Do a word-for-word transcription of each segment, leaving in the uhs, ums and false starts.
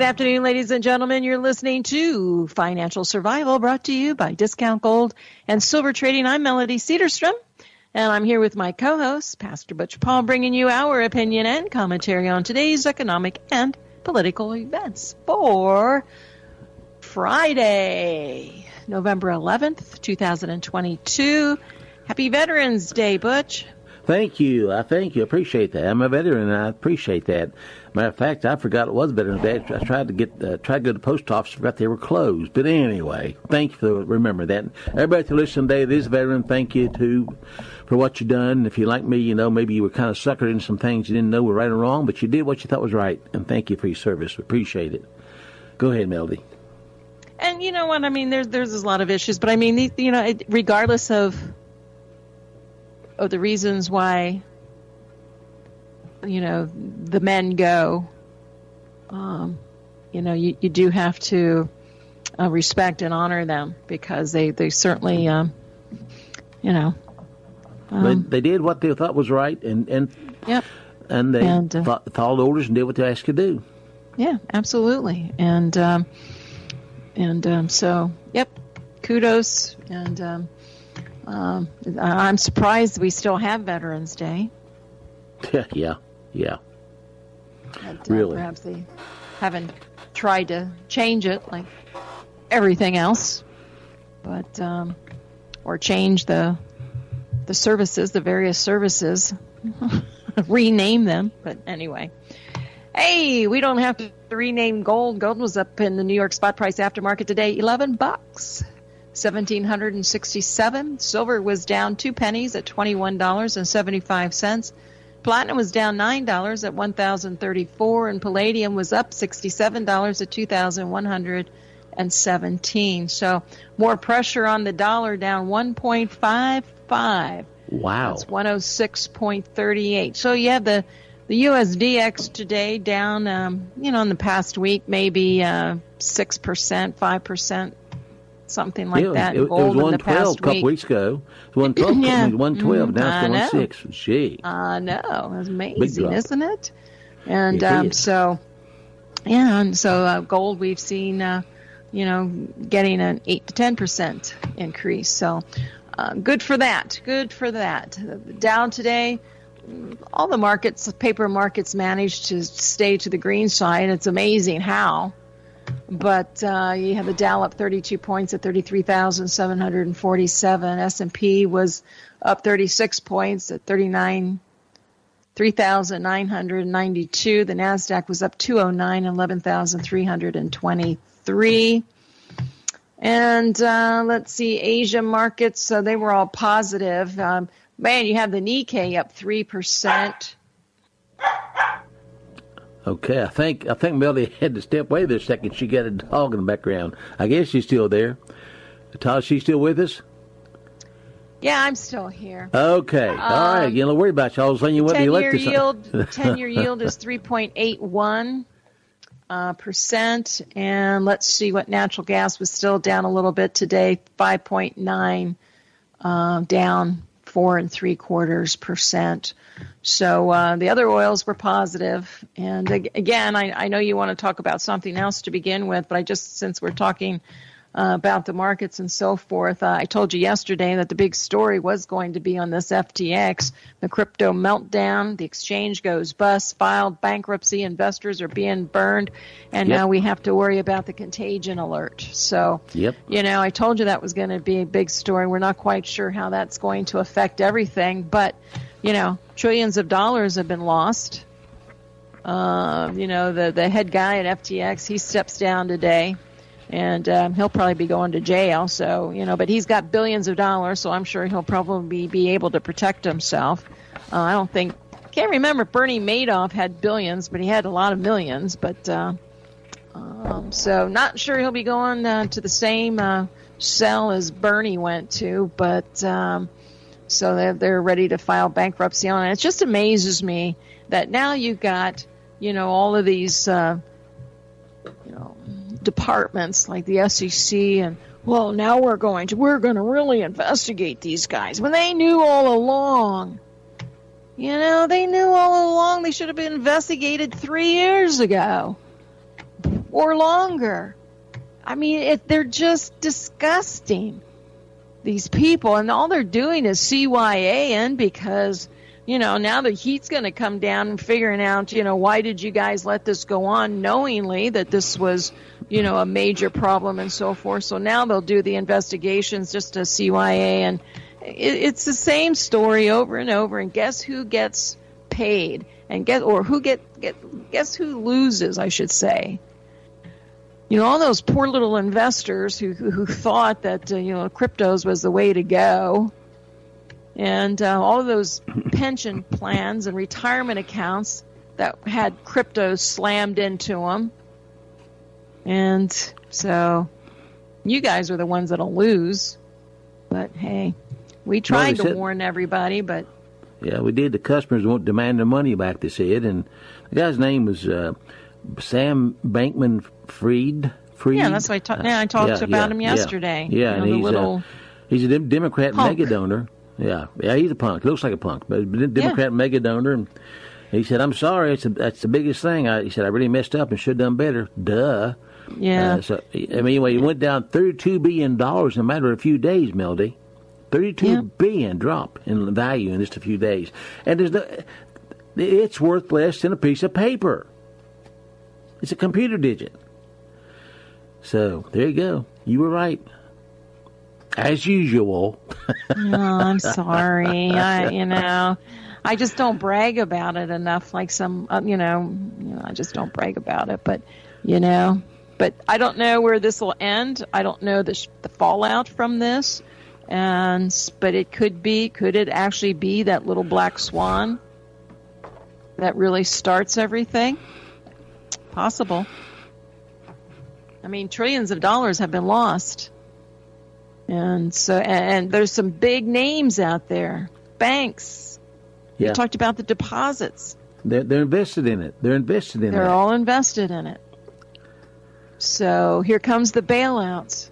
afternoon, ladies and gentlemen. You're listening to Financial Survival, brought to you by Discount Gold and Silver Trading. I'm Melody Cedarstrom, and I'm here with my co-host, Pastor Butch Paul, bringing you our opinion and commentary on today's economic and political events for Friday, November eleventh, twenty twenty-two. Happy Veterans Day, Butch. Thank you. I thank you. Appreciate that. I'm a veteran, and I appreciate that. Matter of fact, I forgot it was Veterans Day. I tried to get uh, tried to go to the post office, forgot they were closed. But anyway, thank you for remembering that. Everybody to listen today, this veteran, thank you too for what you've done. If you're like me, you know, maybe you were kind of suckered into some things you didn't know were right or wrong, but you did what you thought was right. And thank you for your service. We appreciate it. Go ahead, Melody. And you know what? I mean, there's there's a lot of issues, but I mean, you know, it, regardless of of the reasons why, you know, the men go, um, you know, you, you do have to uh, respect and honor them because they, they certainly, um, you know. Um, they, they did what they thought was right, and, and, yep. and they and, uh, fought, followed orders and did what they asked to do. Yeah, absolutely. And, um, and um, so, yep, kudos. And, um, Um, I'm surprised we still have Veterans Day. Yeah, yeah, yeah. But, uh, really? Perhaps they haven't tried to change it like everything else, but um, or change the the services, the various services, rename them. But anyway, hey, we don't have to rename gold. Gold was up in the New York spot price aftermarket today, eleven bucks. seventeen sixty-seven. Silver was down two pennies at twenty-one dollars and seventy-five cents. Platinum was down nine dollars at one thousand thirty-four, and palladium was up sixty-seven dollars at two thousand one hundred seventeen. So more pressure on the dollar, down one point five five. Wow. That's one oh six point three eight. So you have the the U S D X today down, um, you know, in the past week, maybe uh, six percent, five percent. Something like yeah, that. It, it was one twelve a couple week. weeks ago. It was one twelve. Yeah. It was one twelve. Now it's one six. Gee. I know. It's amazing, isn't it? And it um, is. so, yeah, and so uh, gold we've seen, uh, you know, getting an eight to ten percent increase. So uh, good for that. Good for that. Down today, all the markets, paper markets managed to stay to the green side. It's amazing how. But uh, you have the Dow up thirty-two points at thirty-three thousand seven hundred forty-seven. S and P was up thirty-six points at thirty-nine, three thousand nine hundred ninety-two. The NASDAQ was up two oh nine, eleven thousand three hundred twenty-three. And uh, let's see, Asia markets, so they were all positive. Um, man, you have the Nikkei up three percent. Okay, I think I think Melody had to step away there a second. She got a dog in the background. I guess she's still there. Todd, she's still with us? Yeah, I'm still here. Okay, um, all right. You don't worry about you. All of a sudden you went to ten-year yield. ten-year yield is three point eight one uh, percent, and let's see what natural gas was still down a little bit today, five point nine, uh, down four and three quarters percent. So uh, the other oils were positive. And again, I, I know you want to talk about something else to begin with, but I just, since we're talking uh, about the markets and so forth, uh, I told you yesterday that the big story was going to be on this F T X, the crypto meltdown, the exchange goes bust, filed bankruptcy, investors are being burned, and yep. now we have to worry about the contagion alert. So, yep. you know, I told you that was going to be a big story. We're not quite sure how that's going to affect everything, but you know, trillions of dollars have been lost. Uh, you know, the, the head guy at F T X, he steps down today, and um, he'll probably be going to jail. So, you know, but he's got billions of dollars, so I'm sure he'll probably be able to protect himself. Uh, I don't think, can't remember if Bernie Madoff had billions, but he had a lot of millions. But uh, um, so not sure he'll be going uh, to the same uh, cell as Bernie went to, but um, so they're, they're ready to file bankruptcy on it. It just amazes me that now you've got, you know, all of these, uh, you know, departments like the S E C and, well, now we're going to, we're going to really investigate these guys when they knew all along. You know, they knew all along they should have been investigated three years ago. or longer. I mean, it, they're just disgusting, these people. And all they're doing is C Y A-ing because, you know, now the heat's going to come down and figuring out, you know, why did you guys let this go on knowingly that this was, you know, a major problem and so forth. So now they'll do the investigations just to C Y A. And it, it's the same story over and over. And guess who gets paid? And get, or who get, get, guess who loses, I should say. You know, all those poor little investors who who, who thought that, uh, you know, cryptos was the way to go. And uh, all of those pension plans and retirement accounts that had cryptos slammed into them. And so you guys are the ones that'll lose. But, hey, we tried well, to warn everybody, but... Yeah, we did. The customers won't demand their money back, they said. And the guy's name was uh, Sam Bankman-Fried. Fried? Yeah, that's what I, ta- yeah, I talked uh, yeah, about yeah, him yesterday. Yeah, yeah you know, and he's, little uh, he's a dem- Democrat punk. mega donor. Yeah, yeah, he's a punk. Looks like a punk, but a Democrat yeah. mega donor. And he said, "I'm sorry, it's a, that's the biggest thing." I, he said, "I really messed up and should have done better." Duh. Yeah. Uh, so I mean, anyway, he went down thirty-two billion dollars in a matter of a few days, Melody. Thirty-two yeah. billion drop in value in just a few days, and there's no, it's worth less than a piece of paper. It's a computer digit. So there you go. You were right. As usual. Oh, I'm sorry. I, you know, I just don't brag about it enough. Like some, uh, you know, you know, I just don't brag about it. But, you know, but I don't know where this will end. I don't know the, sh- the fallout from this. And but it could be, could it actually be that little black swan that really starts everything? Possible. I mean, trillions of dollars have been lost. And so, and there's some big names out there. Banks. Yeah. You talked about the deposits. They're, they're invested in it. They're invested in it. They're that. all invested in it. So here comes the bailouts.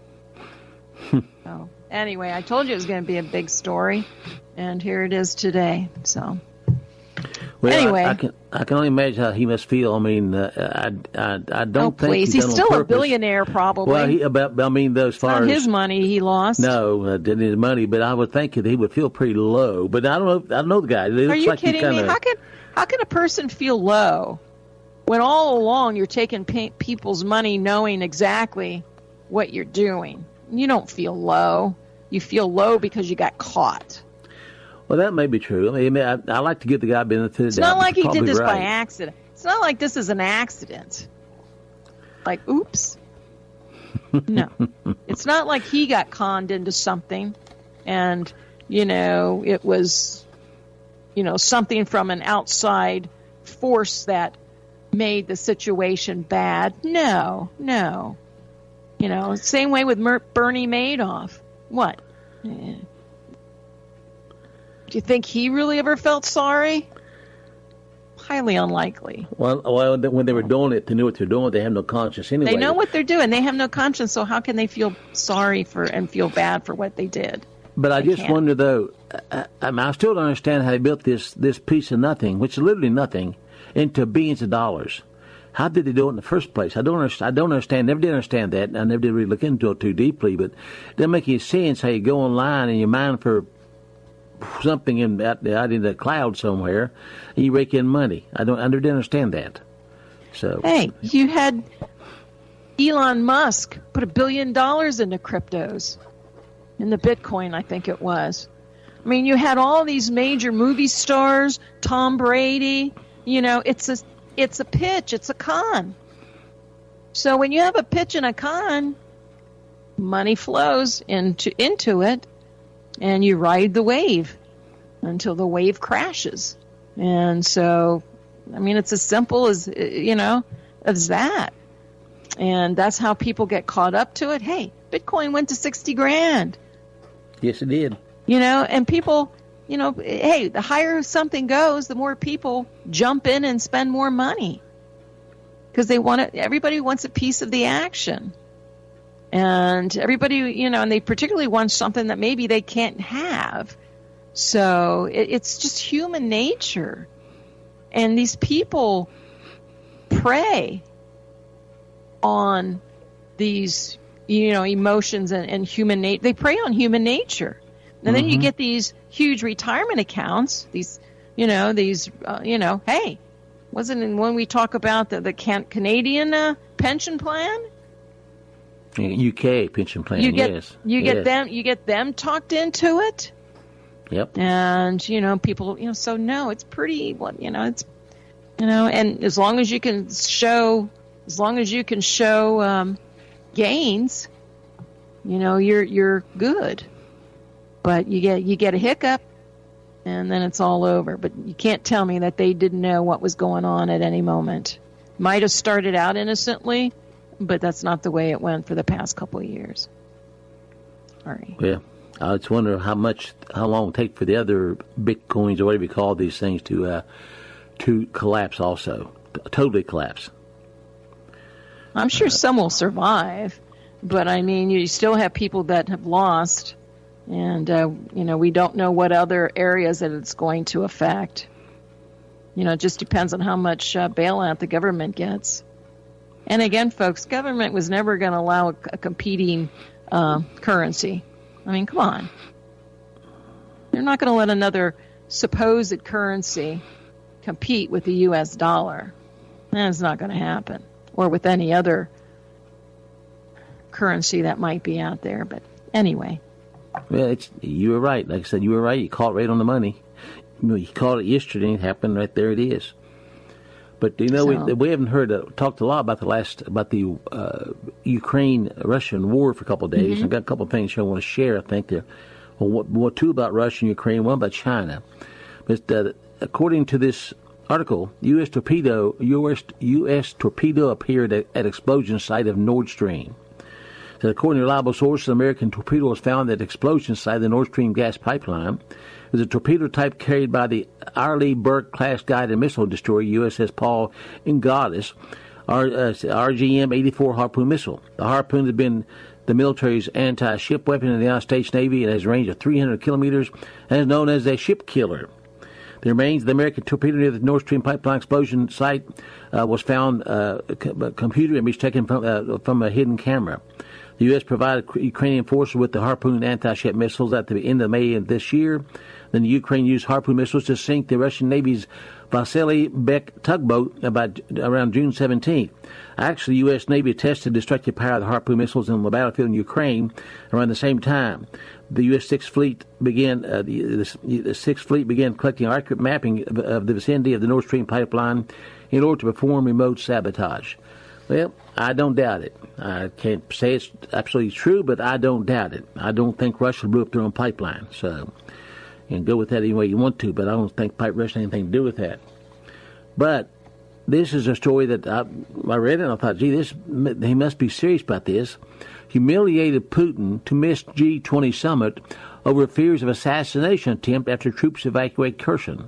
So anyway, I told you it was going to be a big story, and here it is today. So. Well, anyway, I, I can I can only imagine how he must feel. I mean, uh, I, I I don't oh, think please. he's, he's still a billionaire, probably. Well, he, about I mean, those far not as his money he lost. No, uh, didn't his money, but I would think that he would feel pretty low. But I don't know. I don't know the guy. It Are looks you like kidding kinda, me? How can how can a person feel low when all along you're taking pe- people's money, knowing exactly what you're doing? You don't feel low. You feel low because you got caught. Well, that may be true. I mean, I, I like to give the guy benefit of the doubt. It's not like he did this right. by accident. It's not like this is an accident. Like, oops. No. It's not like he got conned into something and, you know, it was, you know, something from an outside force that made the situation bad. No, no. You know, same way with Mer- Bernie Madoff. What? Eh. Do you think he really ever felt sorry? Highly unlikely. Well, well, when they were doing it, they knew what they're doing. They have no conscience anyway. They know what they're doing. They have no conscience, so how can they feel sorry for and feel bad for what they did? But I they just can't. wonder, though, I, I, mean, I still don't understand how they built this, this piece of nothing, which is literally nothing, into billions of dollars. How did they do it in the first place? I don't understand. I don't understand. Never did understand that. I never did really look into it too deeply. But it doesn't make any sense how you go online and you mine for something in out, out in the cloud somewhere, and you rake in money. I don't. I never did understand that. So hey, you had Elon Musk put a billion dollars into cryptos, in the Bitcoin, I think it was. I mean, you had all these major movie stars, Tom Brady. You know, it's a it's a pitch, it's a con. So when you have a pitch and a con, money flows into into it, and you ride the wave until the wave crashes. And so, I mean, it's as simple as, you know, as that. And that's how people get caught up to it. Hey, Bitcoin went to sixty grand. Yes, it did. You know, and people, you know, hey, the higher something goes, the more people jump in and spend more money. Because they want it, everybody wants a piece of the action. And everybody, you know, and they particularly want something that maybe they can't have. So it, it's just human nature. And these people prey on these, you know, emotions and, and human nature. They prey on human nature. And then mm-hmm. you get these huge retirement accounts, these, you know, these, uh, you know, hey, wasn't it when we talk about the, the can- Canadian uh, pension plan? U K pension plan, you get, yes. You yes. get them, you get them talked into it. Yep. And, you know, people, you know, so no, it's pretty, what, you know, it's, you know, and as long as you can show, as long as you can show um, gains, you know, you're, you're good. But you get, you get a hiccup and then it's all over. But you can't tell me that they didn't know what was going on at any moment. Might have started out innocently, but that's not the way it went for the past couple of years. Sorry. Yeah. I just wonder how much, how long it will take for the other Bitcoins or whatever you call these things to uh, to collapse also, totally collapse. I'm sure uh, some will survive, but I mean, you still have people that have lost, and uh, you know, we don't know what other areas that it's going to affect. You know, it just depends on how much uh, bailout the government gets. And again, folks, government was never going to allow a, a competing uh, currency. I mean, come on. They're not going to let another supposed currency compete with the U S dollar. That's not going to happen. Or with any other currency that might be out there. But anyway. Well, it's, you were right. Like I said, you were right. You called it right on the money. You called it yesterday. It happened right there. It is. But you know, so, we we haven't heard uh, talked a lot about the last about the uh, Ukraine-Russian war for a couple of days. Mm-hmm. I've got a couple of things here I want to share. I think there, well, what, what two about Russia and Ukraine, one about China. But uh, according to this article, U S torpedo U S U S torpedo appeared at, at explosion site of Nord Stream. So according to reliable sources, American torpedo was found at explosion site of the Nord Stream gas pipeline. It was a torpedo type carried by the Arleigh Burke-class guided missile destroyer U S S Paul Inglis, R G M eighty-four Harpoon missile. The Harpoon has been the military's anti-ship weapon in the United States Navy. It has a range of three hundred kilometers and is known as a ship killer. The remains of the American torpedo near the Nord Stream pipeline explosion site uh, was found, uh, a computer image taken from, uh, from a hidden camera. The U S provided Ukrainian forces with the Harpoon anti-ship missiles at the end of May of this year. Then the Ukraine used Harpoon missiles to sink the Russian Navy's Vasily Beck tugboat about around June seventeenth. Actually, the U S Navy tested destructive power of the Harpoon missiles on the battlefield in Ukraine around the same time. The U S Sixth Fleet began uh, the, the, the Sixth Fleet began collecting accurate mapping of, of the vicinity of the Nord Stream pipeline in order to perform remote sabotage. Well, I don't doubt it. I can't say it's absolutely true, but I don't doubt it. I don't think Russia blew up their own pipeline. So, you can go with that any way you want to, but I don't think Pipe Russia had anything to do with that. But this is a story that I, I read and I thought, gee, this he must be serious about this. Humiliated Putin to miss G twenty summit over fears of assassination attempt after troops evacuate Kherson.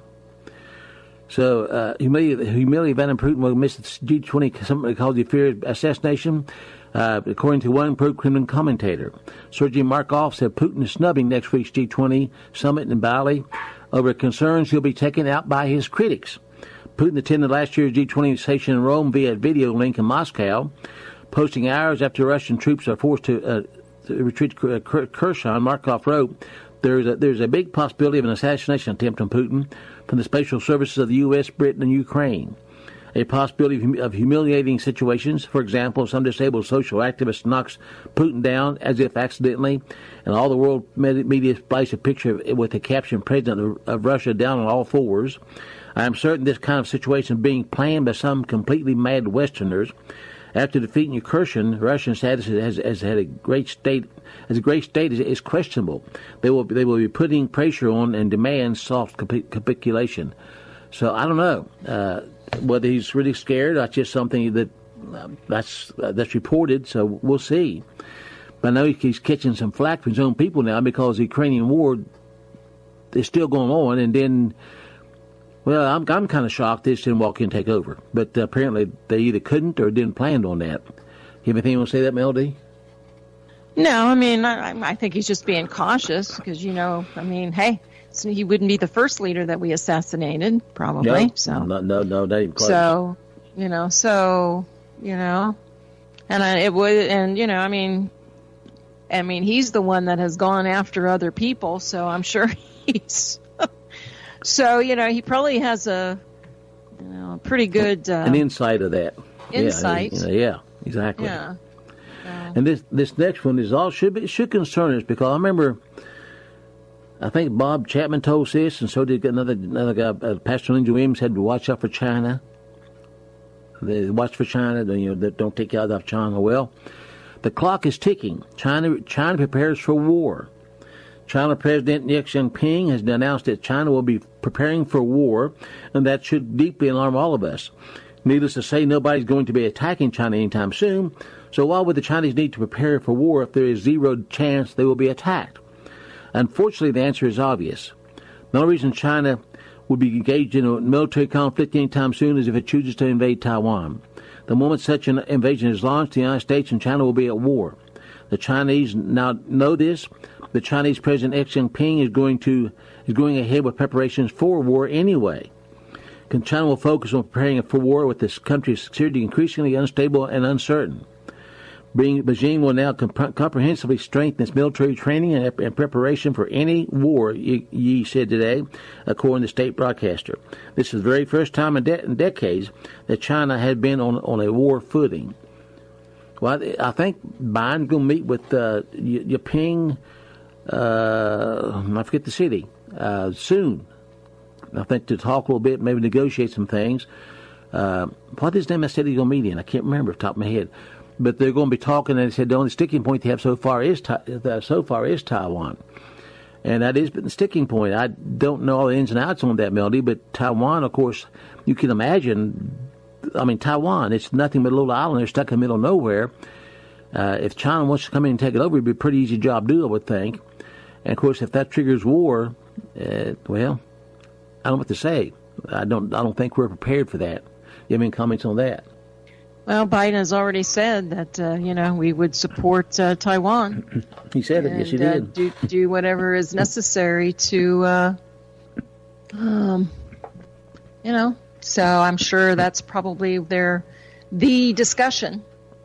So, uh, humiliated, humiliated Vladimir Putin will miss the G twenty summit because he fears assassination, uh, according to one pro-Kremlin commentator. Sergei Markov said Putin is snubbing next week's G twenty summit in Bali over concerns he'll be taken out by his critics. Putin attended last year's G twenty session in Rome via video link in Moscow, posting hours after Russian troops are forced to, uh, to retreat to Kherson. Markov wrote, There's a, there's a big possibility of an assassination attempt on Putin from the special services of the U S, Britain, and Ukraine. A possibility of, hum- of humiliating situations. For example, some disabled social activist knocks Putin down as if accidentally, and all the world media splash a picture of, with the caption President of, of Russia down on all fours. I am certain this kind of situation is being planned by some completely mad Westerners. After defeating Kherson, Russian status has, has had a great state. As a great state is, is questionable. They will they will be putting pressure on and demand soft capitulation. So I don't know uh, whether he's really scared. That's just something that uh, that's uh, that's reported. So we'll see. But I know he's catching some flack from his own people now because the Ukrainian war is still going on, and then. Well, I'm I'm kind of shocked they just didn't walk in and take over. But uh, apparently they either couldn't or didn't plan on that. You have anything you want to say that, Melody? No, I mean, I, I think he's just being cautious because, you know, I mean, hey, so he wouldn't be the first leader that we assassinated, probably. No, so. no, no, no, not even close. So, you know, so, you know, And I, it would, and you know, I mean, I mean, he's the one that has gone after other people, so I'm sure he's. So you know, he probably has a, you know, pretty good uh, an insight of that. Insight. Yeah, you know, yeah, exactly. Yeah. Uh, and this this next one is all should be should concern us, because I remember, I think Bob Chapman told us this, and so did another another guy, uh, Pastor Lindsey Williams, had to watch out for China. They watch for China, you know, that don't take out of China. Well, the clock is ticking. China China prepares for war. China President Xi Jinping has announced that China will be preparing for war, and that should deeply alarm all of us. Needless to say, nobody's going to be attacking China anytime soon, so why would the Chinese need to prepare for war if there is zero chance they will be attacked? Unfortunately, the answer is obvious. The only reason China would be engaged in a military conflict anytime soon is if it chooses to invade Taiwan. The moment such an invasion is launched, the United States and China will be at war. The Chinese now know this. The Chinese President Xi Jinping is going to is going ahead with preparations for war anyway. China will focus on preparing for war with this country's security increasingly unstable and uncertain. Beijing will now comp- comprehensively strengthen its military training and, and preparation for any war, Yi said today, according to the state broadcaster. This is the very first time in, de- in decades that China had been on, on a war footing. Well, I think Biden's going to meet with uh, Yiping, uh, I forget the city, uh, soon. I think to talk a little bit, maybe negotiate some things. Uh, what is the name of the city he's going to meet in? I can't remember off the top of my head. But they're going to be talking, and they said the only sticking point they have so far is uh, so far is Taiwan, and that is the sticking point. I don't know all the ins and outs on that, Melody, but Taiwan, of course, you can imagine. I mean, Taiwan, it's nothing but a little island. They're stuck in the middle of nowhere. Uh, if China wants to come in and take it over, it'd be a pretty easy job to do, I would think. And of course, if that triggers war, uh, well, I don't know what to say. I don't. I don't think we're prepared for that. You have any comments on that? Well, Biden has already said that, uh, you know, we would support uh, Taiwan. He said it, and, yes, he uh, did. Do, do whatever is necessary to, uh, um, you know, so I'm sure that's probably their, the discussion.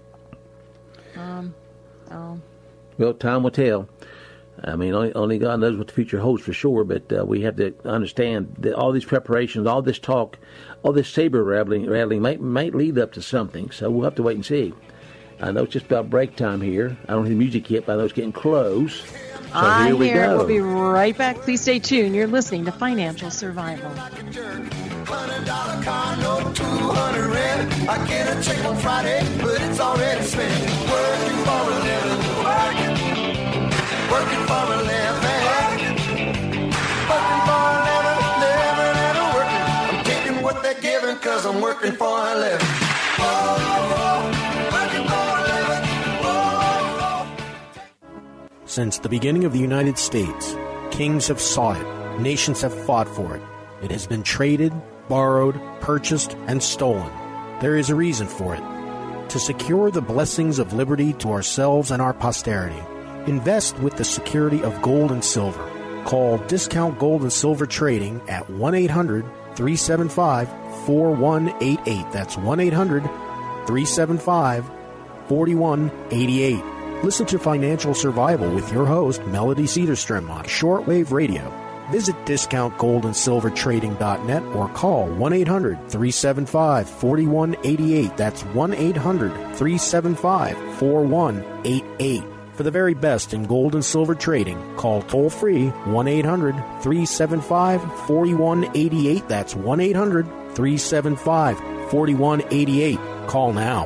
Um, so. Well, time will tell. I mean, only, only God knows what the future holds for sure, but uh, we have to understand that all these preparations, all this talk, all this saber rattling, rattling might, might lead up to something, so we'll have to wait and see. I know it's just about break time here. I don't hear music yet, but I know it's getting close. So I here we hear go. We'll be right back. Please stay tuned. You're listening to Financial Survival. Hundred dollar car, no two hundred rent. I get a check on Friday, but it's already spent. Working for a living, working, working for a living, working for a living, living and a working. I'm taking what they're giving, cause I'm working for a living. Whoa, whoa, working for a living. Whoa, whoa. Since the beginning of the United States, kings have sought it, nations have fought for it. It has been traded, borrowed, purchased, and stolen. There is a reason for it. To secure the blessings of liberty to ourselves and our posterity, invest with the security of gold and silver. Call Discount Gold and Silver Trading at one eight hundred three seven five four one eight eight. That's one eight hundred three seven five four one eight eight. Listen to Financial Survival with your host, Melody Cedarstrom, on shortwave radio. Visit discount gold and silver trading dot net or call one eight hundred three seven five four one eight eight. That's one eight hundred three seven five four one eight eight. For the very best in gold and silver trading, call toll-free one eight hundred three seven five four one eight eight. That's one eight hundred three seven five four one eight eight. Call now.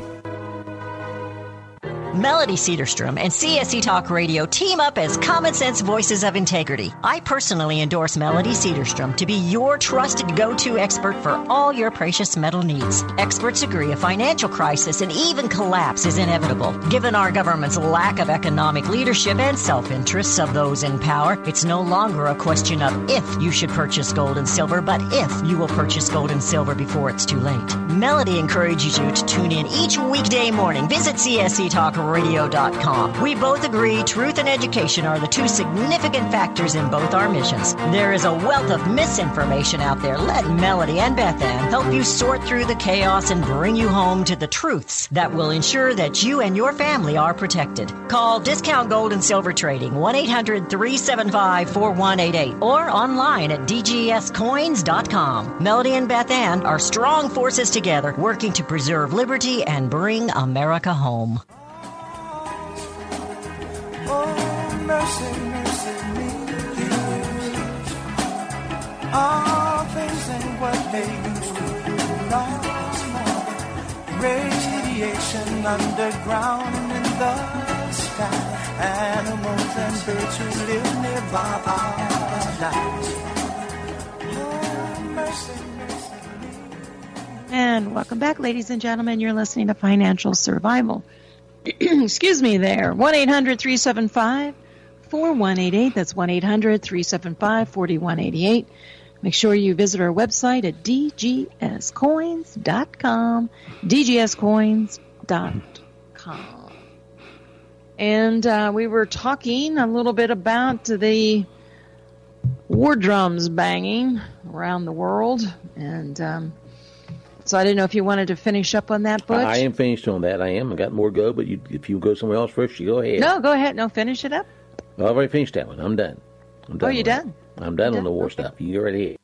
Melody Cedarstrom and C S C Talk Radio team up as Common Sense Voices of Integrity. I personally endorse Melody Cedarstrom to be your trusted go-to expert for all your precious metal needs. Experts agree a financial crisis and even collapse is inevitable. Given our government's lack of economic leadership and self-interests of those in power, it's no longer a question of if you should purchase gold and silver, but if you will purchase gold and silver before it's too late. Melody encourages you to tune in each weekday morning. Visit C S C Talk radio dot com. We both agree truth and education are the two significant factors in both our missions. There is a wealth of misinformation out there. Let Melody and Beth Ann help you sort through the chaos and bring you home to the truths that will ensure that you and your family are protected. Call Discount Gold and Silver Trading, one eight hundred three seven five four one eight eight, or online at d g s coins dot com. Melody and Beth Ann are strong forces together, working to preserve liberty and bring America home. Oh, mercy, mercy me. All things ain't what they used to be. No, no. Radiation underground and in the sky. Animals and birds who live nearby are dying. Oh, mercy, mercy me. And welcome back, ladies and gentlemen. You're listening to Financial Survival. Excuse me there. one eight hundred three seven five four one eight eight. That's one eight hundred three seven five four one eight eight. Make sure you visit our website at d g s coins dot com. d g s coins dot com. And uh, we were talking a little bit about the war drums banging around the world. And um, so I didn't know if you wanted to finish up on that, Butch. I am finished on that. I am. I got more to go, but you, if you go somewhere else first, you go ahead. No, go ahead. No, finish it up. I've already finished that one. I'm done. I'm done Oh, you done? That. I'm done You on the done? war Okay. stuff. You already ahead.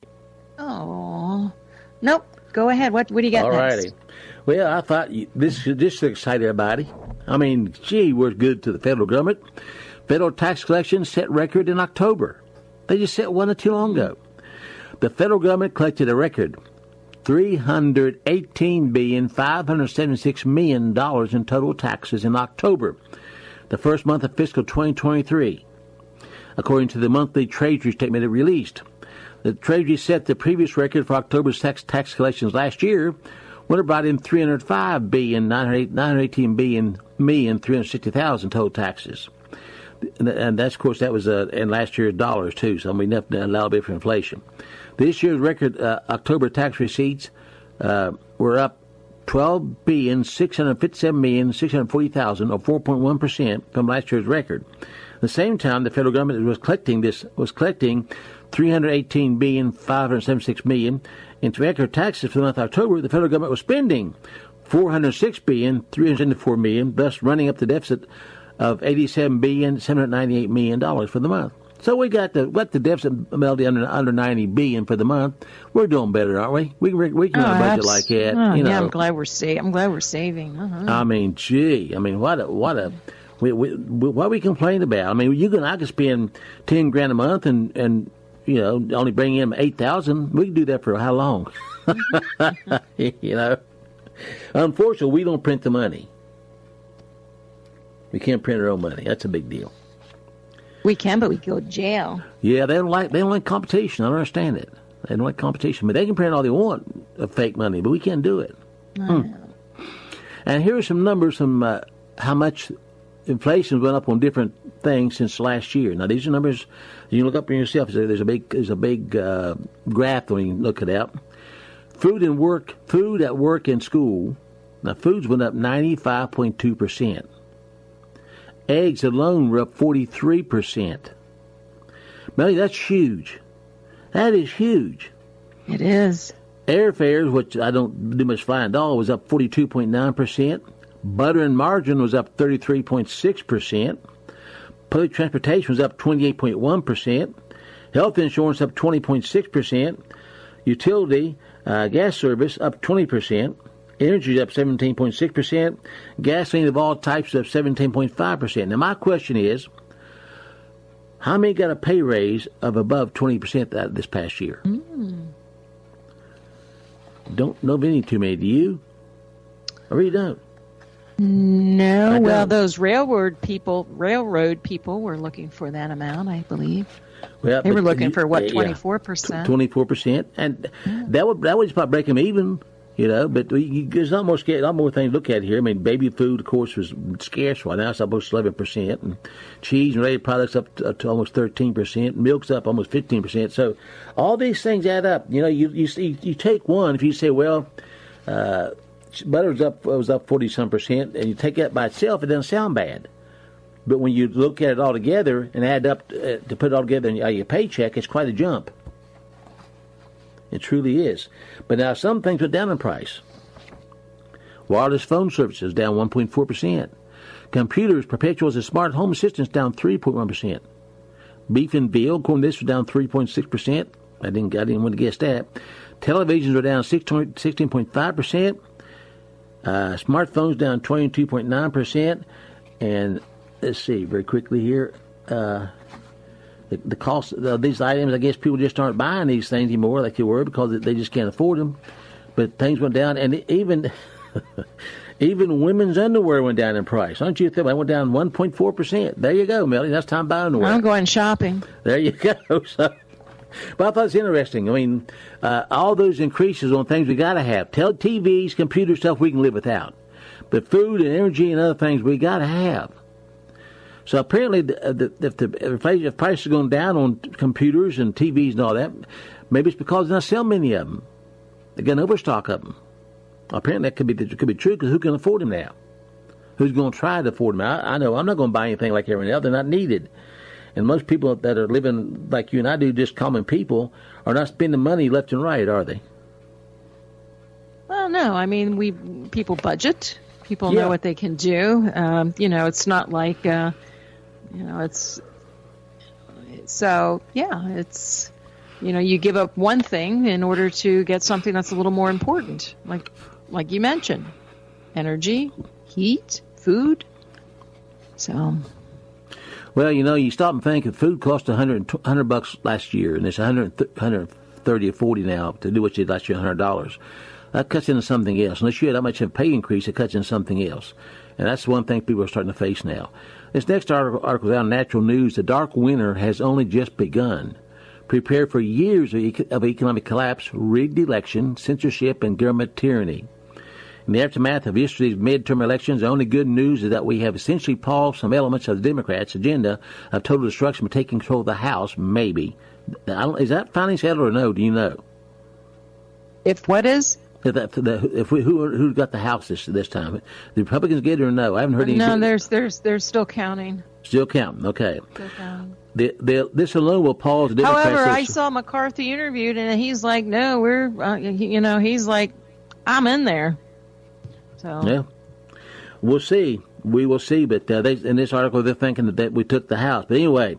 Oh, nope. Go ahead. What What do you got All next? righty. Well, I thought you, this should just excite everybody. I mean, gee, we're good to the federal government. Federal tax collection set record in October. They just set one not too long ago. The federal government collected a record three hundred eighteen billion five hundred seventy-six million dollars in total taxes in October, the first month of fiscal twenty twenty-three, according to the monthly Treasury statement it released. The Treasury set the previous record for October's tax tax collections last year, when it brought in three hundred five billion nine hundred eighteen billion million three hundred sixty thousand total taxes, and, and that's of course that was uh, in last year's dollars too. So we enough a little bit for inflation. This year's record uh, October tax receipts uh, were up twelve billion six hundred fifty-seven million six hundred forty thousand, or four point one percent from last year's record. At the same time, the federal government was collecting this was collecting three hundred eighteen billion five hundred seventy-six million in record taxes for the month of October. The federal government was spending four hundred six billion three hundred seventy-four million, thus running up the deficit of eighty-seven billion seven hundred ninety-eight million dollars for the month. So we got the what the deficit melody under under ninety billion for the month. We're doing better, aren't we? We we, we can Oh, run a budget abs- like that. Oh, you know. yeah, I'm glad we're sa- I'm glad we're saving. Uh-huh. I mean, gee, I mean, what a what a we, we, we, what we complain about. I mean, you can I can spend ten grand a month and and you know only bring in eight thousand. We can do that for how long? You know. Unfortunately, we don't print the money. We can't print our own money. That's a big deal. We can, but we go to jail. Yeah, they don't like they don't like competition. I don't understand it. They don't like competition, but they can print all they want of fake money, but we can't do it. Hmm. And here are some numbers from uh, how much inflation went up on different things since last year. Now these are numbers you can look up for yourself. There's a big there's a big uh, graph when you look it up. Food and work, food at work and school. Now foods went up ninety-five point two percent. Eggs alone were up forty-three percent. Melly, that's huge. That is huge. It is. Airfares, which I don't do much flying at all, was up forty-two point nine percent. Butter and margarine was up thirty-three point six percent. Public transportation was up twenty-eight point one percent. Health insurance up twenty point six percent. Utility, uh, gas service up twenty percent. Energy is up seventeen point six percent. Gasoline of all types is up seventeen point five percent. Now, my question is, how many got a pay raise of above twenty percent this past year? Mm. Don't know of any too many. Do you? I really don't. No, I well, don't. those railroad people, railroad people were looking for that amount, I believe. Well, They were but looking you- for what, yeah, twenty-four percent? twenty-four percent, and that would that would just about break them even, you know. But we, there's not more sca- not more things to look at here. I mean, baby food, of course, was scarce right now. It's almost eleven percent, and cheese and related products up to, to almost thirteen percent. Milk's up almost fifteen percent. So all these things add up. You know, you you see, you take one. If you say, well, uh, butter was up was up forty some percent, and you take that by itself, it doesn't sound bad. But when you look at it all together and add up uh, to put it all together in your, your paycheck, it's quite a jump. It truly is. But now some things went down in price. Wireless phone services down one point four percent. Computers, perpetuals, and smart home assistants down three point one percent. Beef and veal, according to this, was down three point six percent. I didn't, I didn't want to guess that. Televisions are down sixteen point five percent. Uh, smartphones down twenty-two point nine percent. And let's see, very quickly here. Uh, the, the cost of these items, I guess people just aren't buying these things anymore like they were because they just can't afford them. But things went down, and even even women's underwear went down in price. Aren't you think? I went down one point four percent. There you go, Melody. That's time to buy underwear. I'm going shopping. There you go. So, but I thought it's interesting. I mean, uh, all those increases on things we got to have. Tell T Vs, computer stuff we can live without. But food and energy and other things we got to have. So apparently, the, the, if the if prices are going down on computers and T Vs and all that, maybe it's because they're not selling many of them. They're getting overstock of them. Apparently, that could be that could be true because who can afford them now? Who's going to try to afford them? I, I know I'm not going to buy anything like everyone else. They're not needed. And most people that are living like you and I do, just common people, are not spending money left and right, are they? Well, no. I mean, we people budget. People Yeah. know what they can do. Um, you know, it's not like, uh, you know, it's so yeah. It's you know, you give up one thing in order to get something that's a little more important, like like you mentioned, energy, heat, food. So. Well, you know, you stop and think if food cost one hundred, one hundred bucks last year, and it's one hundred, one hundred thirty or forty now to do what you did last year, one hundred dollars. That cuts into something else. Unless you had that much of a pay increase, it cuts into something else. And that's one thing people are starting to face now. This next article, article is out on Natural News. The dark winter has only just begun. Prepare for years of, eco- of economic collapse, rigged election, censorship, and government tyranny. In the aftermath of yesterday's midterm elections, the only good news is that we have essentially paused some elements of the Democrats' agenda of total destruction by taking control of the House, maybe. I don't, is that finally settled or no? Do you know? If what is? If, that, if we, who who got the House this this time? The Republicans get it or no? I haven't heard any. No, there's there's they're still counting. Still counting. Okay. Still counting. The, the, this alone will pause the Democrats. However, I saw McCarthy interviewed, and he's like, "No, we're uh, you know," he's like, "I'm in there." So yeah, we'll see. We will see. But uh, they, in this article, they're thinking that, that we took the House. But anyway,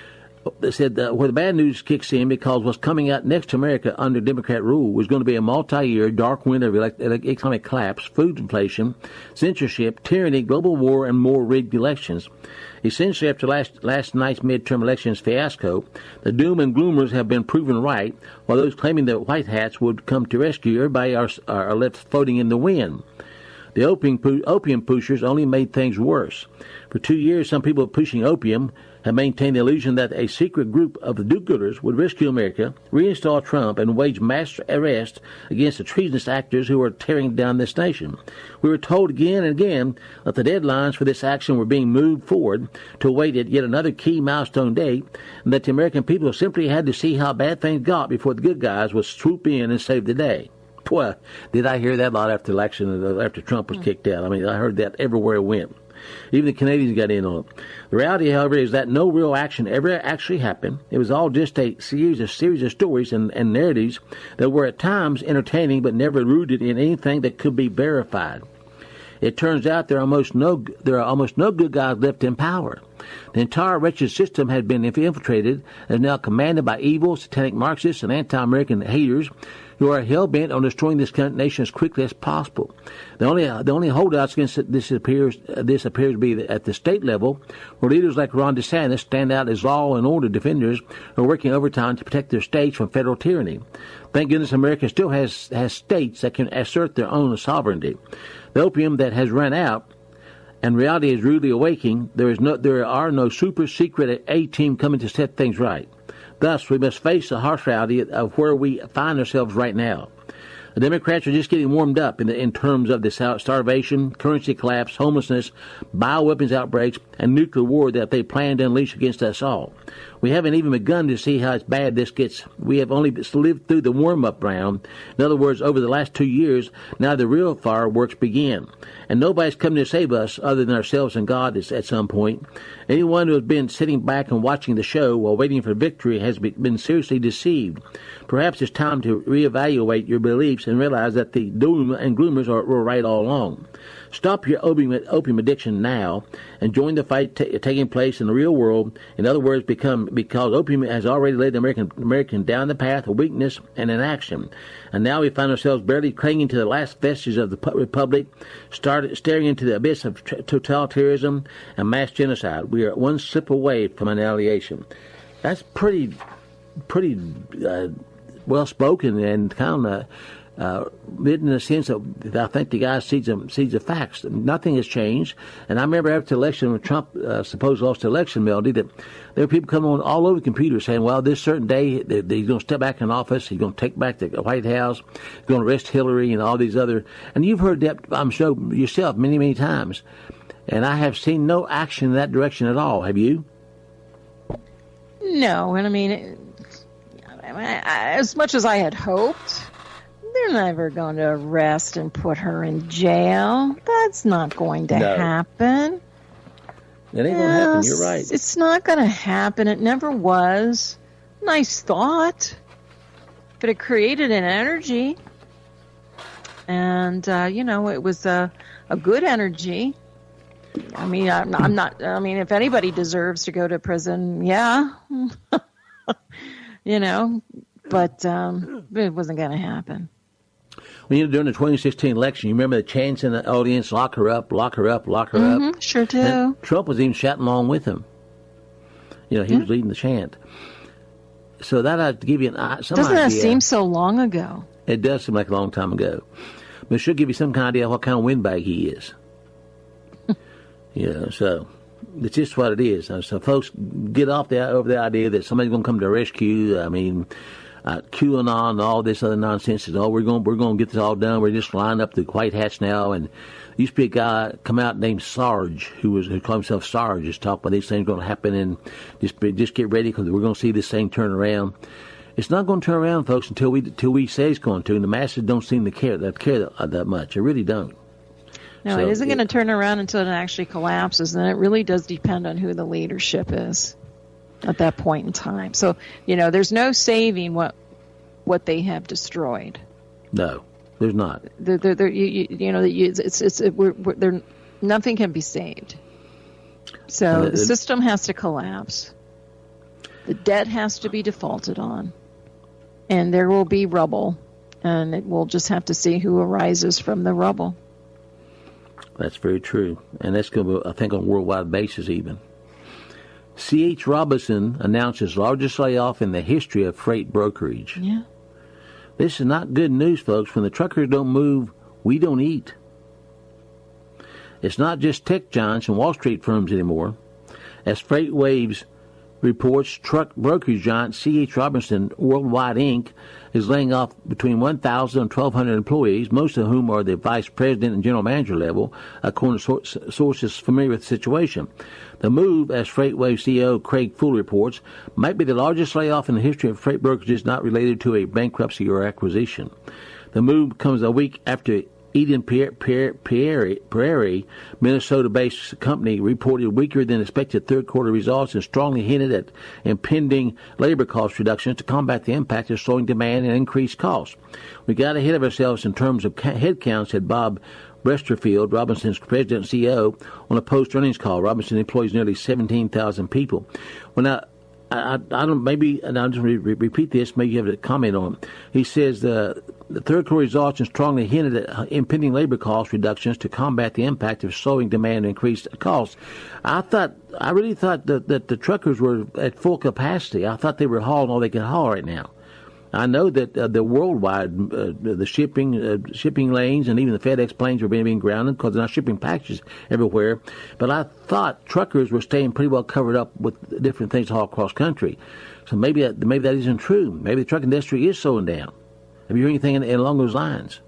they said uh, where the bad news kicks in because what's coming out next to America under Democrat rule was going to be a multi-year dark winter of elect- economic collapse, food inflation, censorship, tyranny, global war, and more rigged elections. Essentially, after last last night's midterm elections fiasco, the doom and gloomers have been proven right, while those claiming that white hats would come to rescue everybody are, are left floating in the wind. The opium, opium pushers only made things worse. For two years, some people pushing opium have maintained the illusion that a secret group of the do-gooders would rescue America, reinstall Trump, and wage mass arrest against the treasonous actors who are tearing down this nation. We were told again and again that the deadlines for this action were being moved forward to await at yet another key milestone date, and that the American people simply had to see how bad things got before the good guys would swoop in and save the day. Boy, did I hear that a lot after the election, after Trump was kicked out. I mean, I heard that everywhere I went. Even the Canadians got in on it. The reality, however, is that no real action ever actually happened. It was all just a series of series of stories and, and narratives that were at times entertaining but never rooted in anything that could be verified. It turns out there are almost no there are almost no good guys left in power. The entire wretched system had been infiltrated and is now commanded by evil, satanic Marxists and anti-American haters who are hell-bent on destroying this nation as quickly as possible. The only the only holdouts against this appears this appears to be at the state level, where leaders like Ron DeSantis stand out as law and order defenders who are working overtime to protect their states from federal tyranny. Thank goodness America still has has states that can assert their own sovereignty. The opium that has run out, and reality is rudely awakening. There is no there are no super secret A team coming to set things right. Thus, we must face the harsh reality of where we find ourselves right now. The Democrats are just getting warmed up in, the, in terms of the starvation, currency collapse, homelessness, bioweapons outbreaks, and nuclear war that they plan to unleash against us all. We haven't even begun to see how it's bad this gets. We have only lived through the warm-up round. In other words, over the last two years, now the real fireworks begin. And nobody's coming to save us other than ourselves and God at some point. Anyone who has been sitting back and watching the show while waiting for victory has been seriously deceived. Perhaps it's time to reevaluate your beliefs and realize that the doom and gloomers are, were right all along. Stop your opium, opium addiction now and join the fight t- taking place in the real world. In other words, become because opium has already led the American American down the path of weakness and inaction. And now we find ourselves barely clinging to the last vestiges of the republic, started staring into the abyss of t- totalitarianism and mass genocide. We are one slip away from annihilation. That's pretty, pretty uh, well spoken and kind of. Uh, in the sense that I think the guy sees the, sees the facts. Nothing has changed. And I remember after the election, when Trump uh, supposed lost the election, Melody, that there were people coming on all over the computer saying, well, this certain day they, they, he's going to step back in office, he's going to take back the White House, he's going to arrest Hillary and all these other. And you've heard that, I'm sure, yourself many, many times. And I have seen no action in that direction at all. Have you? No. And I mean, it, I mean I, as much as I had hoped, they're never going to arrest and put her in jail. That's not going to no. happen. It ain't yes, going to happen. You're right. It's not going to happen. It never was. Nice thought. But it created an energy. And, uh, you know, it was a, a good energy. I mean, I'm, I'm not, I mean, if anybody deserves to go to prison, yeah. You know, but um, it wasn't going to happen. When you were during the twenty sixteen election, you remember the chants in the audience, lock her up, lock her up, lock her mm-hmm, up? Sure do. And Trump was even shouting along with him. You know, he mm-hmm. was leading the chant. So that ought to give you an, some Doesn't idea. Doesn't that seem so long ago? It does seem like a long time ago. But it should give you some kind of idea of what kind of windbag he is. You know, so it's just what it is. So folks, get off the, over the idea that somebody's going to come to rescue. I mean... Uh, QAnon and all this other nonsense is, oh, we're going we're going to get this all done. We're just lining up the white hats now. And there used to be a guy come out named Sarge who was who called himself Sarge, just talk about these things going to happen and just just get ready because we're going to see this thing turn around. It's not going to turn around, folks, until we until we say it's going to. And the masses don't seem to care that care that, that much. They really don't. No, so it isn't going to turn around until it actually collapses, and it really does depend on who the leadership is at that point in time. So, you know, there's no saving what what they have destroyed. No, there's not. They're, they're, they're, you, you know, it's it's, it's it, we're, we're, they're, nothing can be saved. So uh, the system has to collapse. The debt has to be defaulted on, and there will be rubble, and it, we'll just have to see who arises from the rubble. That's very true, and that's going to be, I think, on a worldwide basis even. C H. Robinson announces largest layoff in the history of freight brokerage. Yeah. This is not good news, folks. When the truckers don't move, we don't eat. It's not just tech giants and Wall Street firms anymore. As FreightWaves reports, truck brokerage giant C H. Robinson Worldwide Incorporated is laying off between one thousand and twelve hundred employees, most of whom are the vice president and general manager level, according to sources familiar with the situation. The move, as FreightWaves C E O Craig Full reports, might be the largest layoff in the history of freight brokerages not related to a bankruptcy or acquisition. The move comes a week after Eden Prairie, Minnesota-based company, reported weaker than expected third-quarter results and strongly hinted at impending labor cost reductions to combat the impact of slowing demand and increased costs. We got ahead of ourselves in terms of headcount, said Bob Westerfield, Robinson's president and C E O, on a post-earnings call. Robinson employs nearly seventeen thousand people. Well, now, I, I don't, maybe, and I'll just re- repeat this, maybe you have a comment on it. He says the, the third quarter results and strongly hinted at impending labor cost reductions to combat the impact of slowing demand and increased costs. I thought, I really thought that, that the truckers were at full capacity. I thought they were hauling all they could haul right now. I know that uh, the worldwide, uh, the shipping uh, shipping lanes and even the FedEx planes were being, being grounded because they're not shipping packages everywhere. But I thought truckers were staying pretty well covered up with different things all across country. So maybe that, maybe that isn't true. Maybe the truck industry is slowing down. Have you heard anything in, in along those lines?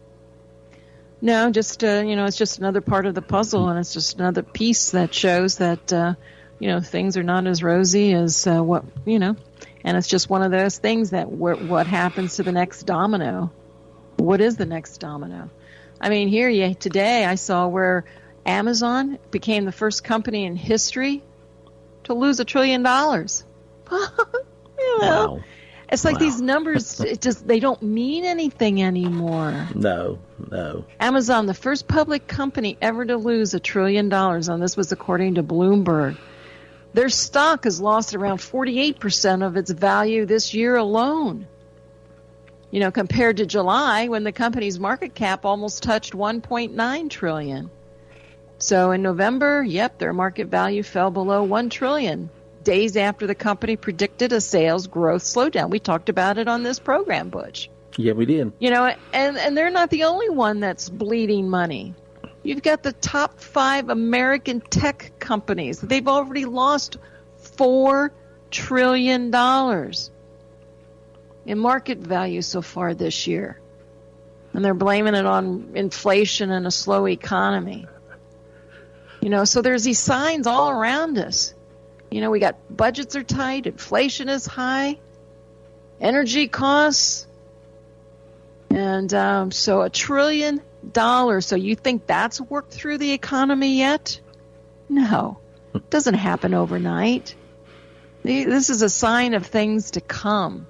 No, just uh, you know, it's just another part of the puzzle, and it's just another piece that shows that uh, you know, things are not as rosy as uh, what, you know, and it's just one of those things that what happens to the next domino? What is the next domino? I mean, here you, today I saw where Amazon became the first company in history to lose a trillion dollars. You know, wow. It's like wow. these numbers, it just they don't mean anything anymore. No, no. Amazon, the first public company ever to lose a trillion dollars, and this was according to Bloomberg. Their stock has lost around forty-eight percent of its value this year alone. You know, compared to July, when the company's market cap almost touched one point nine trillion dollars. So in November, yep, their market value fell below one trillion dollars. Days after the company predicted a sales growth slowdown. We talked about it on this program, Butch. Yeah, we did. You know, and, and they're not the only one that's bleeding money. You've got the top five American tech companies. They've already lost four trillion dollars in market value so far this year. And they're blaming it on inflation and a slow economy. You know, so there's these signs all around us. You know, we got budgets are tight, inflation is high, energy costs, and um, so a trillion dollars. So you think that's worked through the economy yet? No, it doesn't happen overnight. This is a sign of things to come.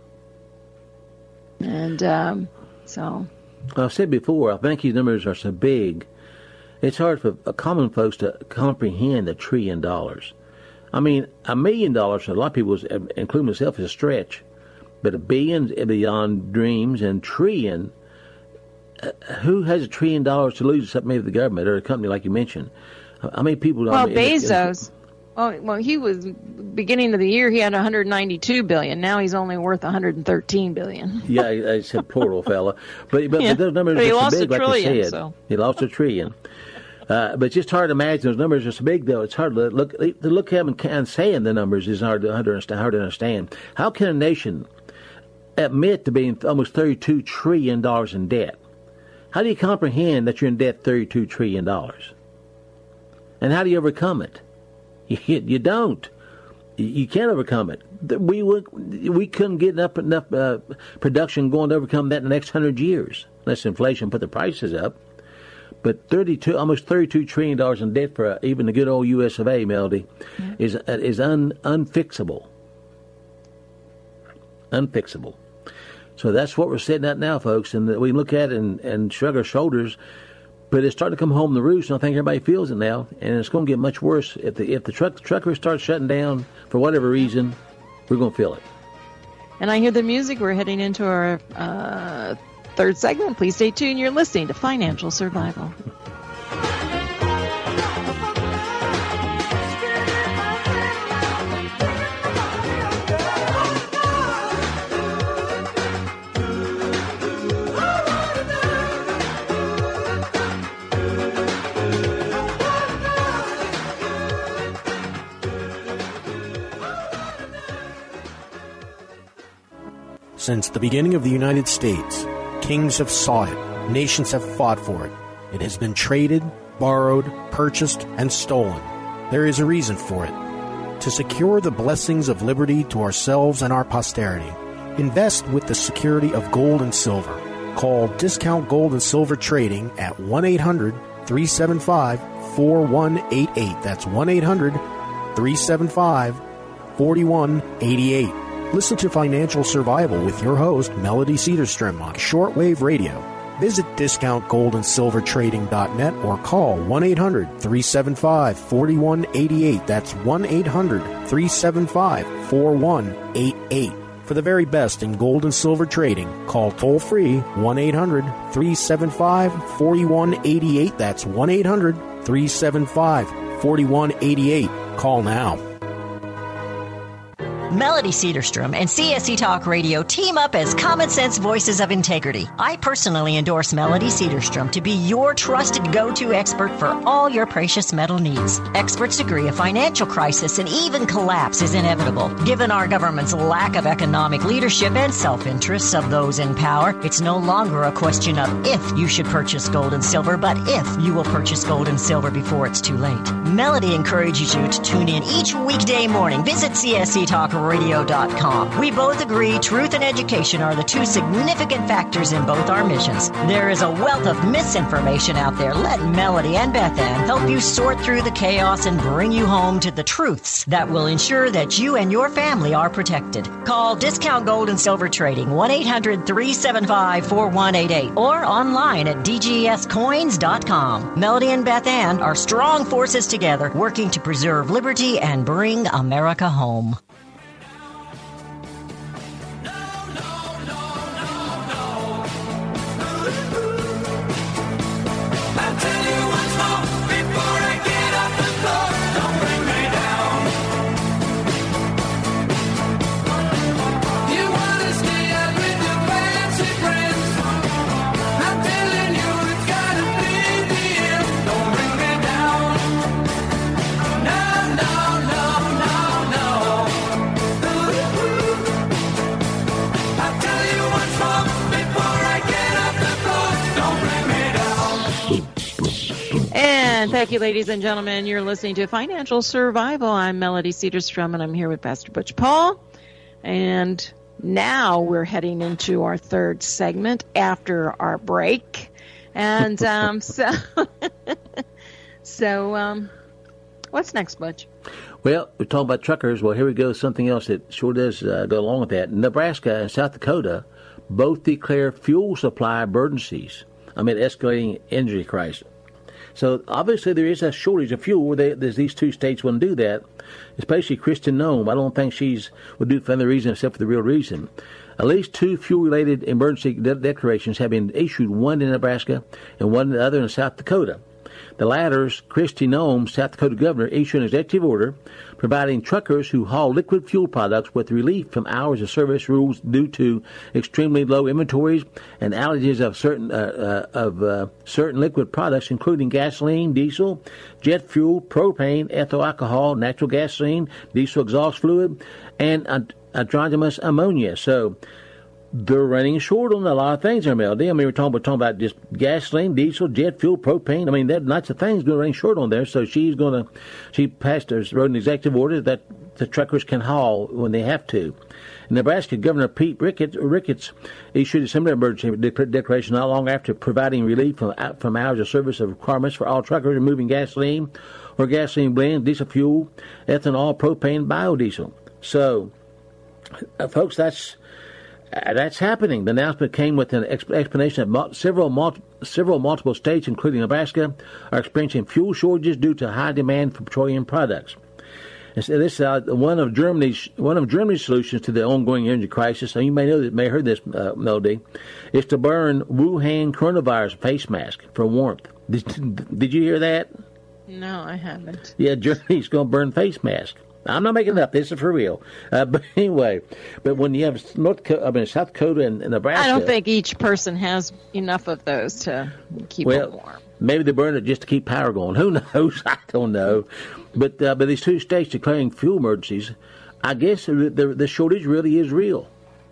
And um, so. I've said before, I think these numbers are so big, it's hard for common folks to comprehend a trillion dollars. I mean, a million dollars for a lot of people, including myself, is a stretch. But a billion is beyond dreams, and trillion, uh, who has a trillion dollars to lose except maybe the government or a company like you mentioned? How many people? Well, I mean, Bezos. Oh, well, he was beginning of the year. He had one hundred ninety-two billion. Now he's only worth one hundred thirteen billion. Yeah, I said poor little fella. But but, yeah. but those numbers but he are so lost big, a trillion, like I said. So. He lost a trillion. Uh, but it's just hard to imagine those numbers are so big, though. It's hard to look to look at them and saying the numbers is hard to, hard to understand. Hard to understand. How can a nation admit to being almost thirty-two trillion dollars in debt? How do you comprehend that you're in debt thirty-two trillion dollars? And how do you overcome it? You, you don't. You can't overcome it. We we couldn't get enough enough uh, production going to overcome that in the next hundred years, unless inflation put the prices up. But thirty-two, almost thirty-two trillion dollars in debt for uh, even the good old U S of A, Melody, mm-hmm. is uh, is un, unfixable. Unfixable. So that's what we're sitting at now, folks, and we look at it and, and shrug our shoulders. But it's starting to come home the roost, and I think everybody feels it now. And it's going to get much worse if the if the truck truckers start shutting down for whatever reason. We're going to feel it. And I hear the music. We're heading into our uh, third segment. Please stay tuned. You're listening to Financial Survival. Since the beginning of the United States, kings have sought it, nations have fought for it. It has been traded, borrowed, purchased, and stolen. There is a reason for it. To secure the blessings of liberty to ourselves and our posterity, invest with the security of gold and silver. Call Discount Gold and Silver Trading at one eight hundred three seven five four one eight eight. That's one eight hundred three seven five four one eight eight. Listen to Financial Survival with your host, Melody Cedarstrom, on shortwave radio. Visit discount gold and silver trading dot net or call one eight hundred three seven five four one eight eight. That's one eight hundred three seven five four one eight eight. For the very best in gold and silver trading, call toll-free one eight hundred three seven five four one eight eight. That's one eight hundred three seven five four one eight eight. Call now. Melody Cedarstrom and C S E Talk Radio team up as common sense voices of integrity. I personally endorse Melody Cedarstrom to be your trusted go-to expert for all your precious metal needs. Experts agree a financial crisis and even collapse is inevitable. Given our government's lack of economic leadership and self-interests of those in power, it's no longer a question of if you should purchase gold and silver, but if you will purchase gold and silver before it's too late. Melody encourages you to tune in each weekday morning. Visit C S E Talk radio dot com. We both agree truth and education are the two significant factors in both our missions. There is a wealth of misinformation out there. Let Melody and Beth Ann help you sort through the chaos and bring you home to the truths that will ensure that you and your family are protected. Call Discount Gold and Silver Trading one eight hundred three seven five four one eight eight or online at d g s coins dot com. Melody and Beth Ann are strong forces together working to preserve liberty and bring America home. And thank you, ladies and gentlemen. You're listening to Financial Survival. I'm Melody Cedarstrom, and I'm here with Pastor Butch Paul. And now we're heading into our third segment after our break. And um, so, so um, what's next, Butch? Well, we're talking about truckers. Well, here we go. Something else that sure does uh, go along with that. Nebraska and South Dakota both declare fuel supply emergencies amid escalating energy crisis. So obviously there is a shortage of fuel. They, there's these two states wouldn't do that, especially Kristen Noem. I don't think she's would do it for any reason except for the real reason. At least two fuel-related emergency de- declarations have been issued, one in Nebraska and one the other in South Dakota. The latter's Kristi Noem, South Dakota governor, issued an executive order providing truckers who haul liquid fuel products with relief from hours of service rules due to extremely low inventories and outages of certain uh, uh, of uh, certain liquid products, including gasoline, diesel, jet fuel, propane, ethyl alcohol, natural gasoline, diesel exhaust fluid, and ad- hydrogenous ammonia. So they're running short on a lot of things there, Melody. I mean, we're talking, we're talking about just gasoline, diesel, jet fuel, propane. I mean, there are lots of things going running short on there. So she's going to, she passed, wrote an executive order that the truckers can haul when they have to. Nebraska Governor Pete Ricketts, Ricketts issued a similar emergency declaration not long after providing relief from, from hours of service of requirements for all truckers removing gasoline or gasoline blends, diesel fuel, ethanol, propane, biodiesel. So, uh, folks, that's Uh, that's happening. The announcement came with an exp- explanation that mul- several, mul- several multiple states, including Nebraska, are experiencing fuel shortages due to high demand for petroleum products. And so this is uh, one of Germany's one of Germany's solutions to the ongoing energy crisis. And you may know that, may have heard this, uh, Melody, is to burn Wuhan coronavirus face mask for warmth. Did, did you hear that? No, I haven't. Yeah, Germany's going to burn face masks. I'm not making it up. This is for real. Uh, but anyway, but when you have North Dakota, I mean South Dakota and, and Nebraska, I don't think each person has enough of those to keep well, it warm. Maybe they burn it just to keep power going. Who knows? I don't know. But uh, but these two states declaring fuel emergencies, I guess the, the, the shortage really is real.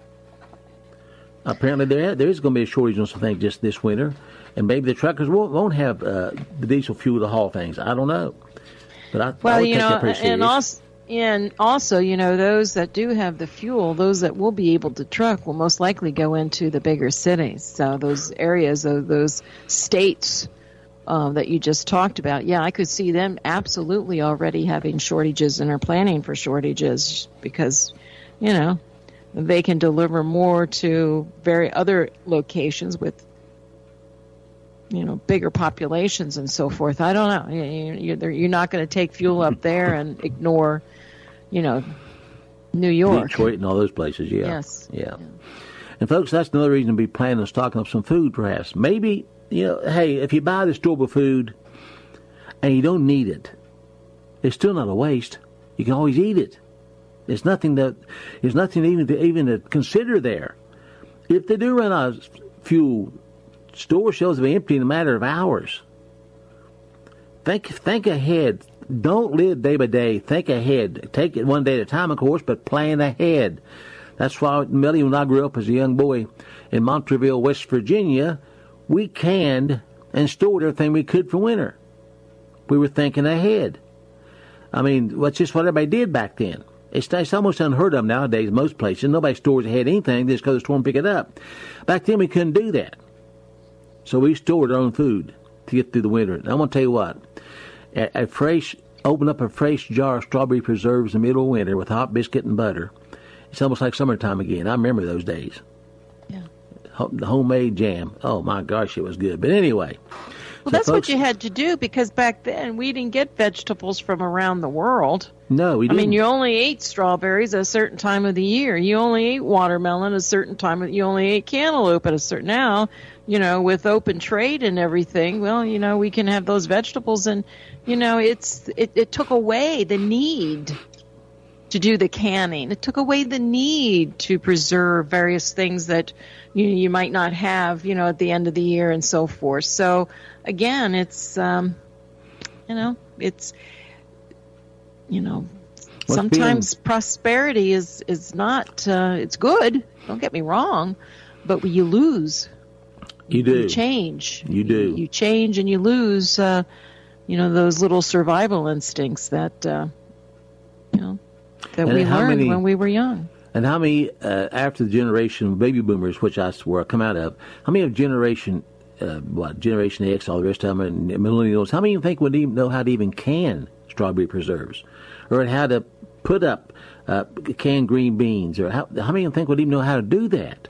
Apparently, there there is going to be a shortage on some things just this winter, and maybe the truckers won't, won't have uh, the diesel fuel to haul things. I don't know. But I, well, I would you take know, that pretty serious. and also. And also, you know, those that do have the fuel, those that will be able to truck will most likely go into the bigger cities. So those areas, those, those states uh, that you just talked about, yeah, I could see them absolutely already having shortages and are planning for shortages because, you know, they can deliver more to very other locations with, you know, bigger populations and so forth. I don't know. You're, you're not going to take fuel up there and ignore, you know, New York. Detroit and all those places, yeah. Yes. Yeah. yeah. And, folks, that's another reason to be planning on stocking up some food, perhaps. Maybe, you know, hey, if you buy the store-bought food and you don't need it, it's still not a waste. You can always eat it. There's nothing that, there's nothing even to even to consider there. If they do run out of fuel, store shelves will be empty in a matter of hours. Think, think ahead. Don't live day by day. Think ahead. Take it one day at a time, of course, but plan ahead. That's why, Melly, when I grew up as a young boy in Montreville, West Virginia, we canned and stored everything we could for winter. We were thinking ahead. I mean, that's just what everybody did back then. It's, it's almost unheard of nowadays in most places. Nobody stores ahead anything just because the store and pick it up. Back then, we couldn't do that. So we stored our own food to get through the winter. And I'm going to tell you what. A, a fresh, open up a fresh jar of strawberry preserves in the middle of winter with hot biscuit and butter. It's almost like summertime again. I remember those days. Yeah. The homemade jam. Oh, my gosh, it was good. But anyway. Well, so that's folks, what you had to do, because back then we didn't get vegetables from around the world. No, we didn't. I mean, you only ate strawberries at a certain time of the year. You only ate watermelon at a certain time. You only ate cantaloupe at a certain... Now, you know, with open trade and everything, well, you know, we can have those vegetables. And, you know, it's it, it took away the need to do the canning. It took away the need to preserve various things that you you might not have, you know, at the end of the year and so forth. So, again, it's, um, you know, it's, you know, What's sometimes being... prosperity is, is not, uh, it's good, don't get me wrong, but you lose. You do. You change. You do. You, you change and you lose, uh, you know, those little survival instincts that, uh, you know, that and we learned many, when we were young. And how many, uh, after the generation of baby boomers, which I swear come out of, how many of generation, uh, what, Generation X, all the rest of them, and millennials, how many of you think would even know how to even can strawberry preserves? Or how to put up uh, canned green beans? Or how, how many of you think would even know how to do that?